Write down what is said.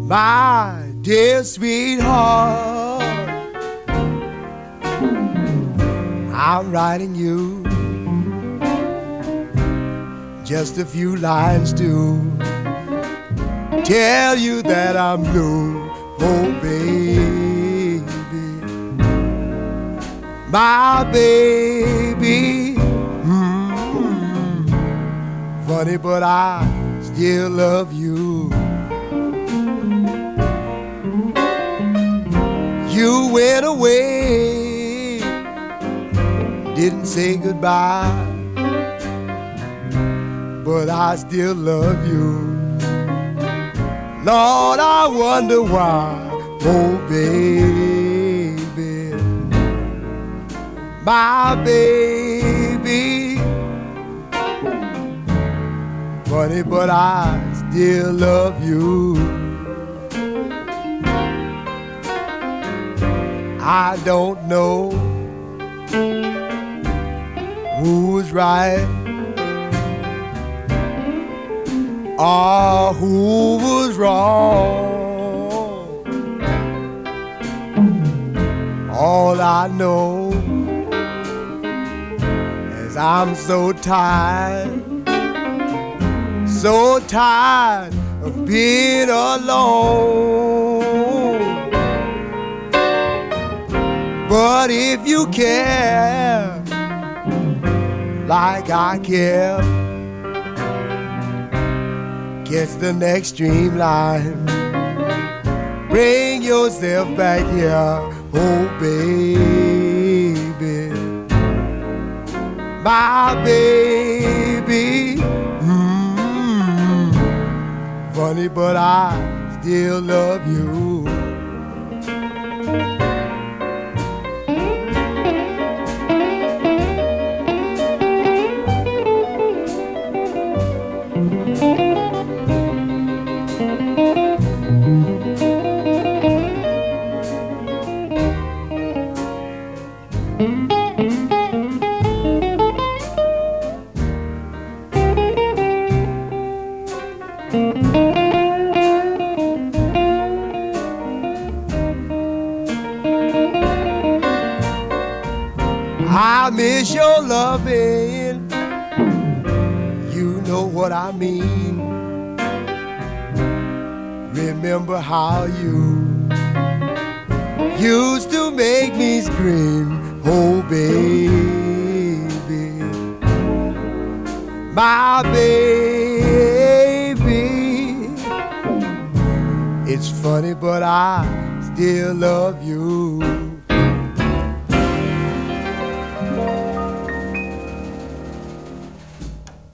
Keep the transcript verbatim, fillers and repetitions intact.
My dear sweetheart, I'm writing you just a few lines to tell you that I'm blue, oh baby, my baby. Mm-hmm. Funny, but I still love you. You went away, didn't say goodbye, but I still love you. Lord, I wonder why, oh baby, my baby. Funny, but I still love you. I don't know who's right or who was wrong. All I know is I'm so tired, so tired of being alone. But if you care like I care, catch the next streamline, bring yourself back here, oh baby, my baby. Mm-hmm. Funny, but I still love you. I miss your loving, you know what I mean. Remember how you used to make me scream, oh baby, my baby. It's funny, but I still love you.